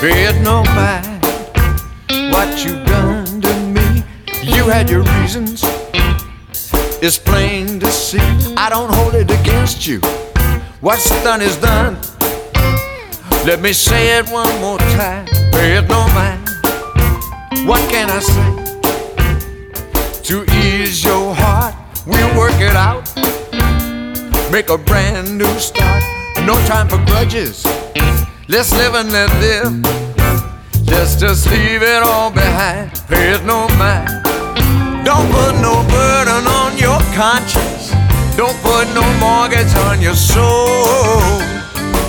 Pay it no mind what you done to me. You had your reasons, it's plain to see. I don't hold it against you. What's done is done. Let me say it one more time. Pay it no mind. What can I say? To ease your heart, we'll work it out. Make a brand new start. No time for grudges. Let's live and let live. Let's just leave it all behind. Pay it no mind. Don't put no burden on your conscience. Don't put no mortgage on your soul.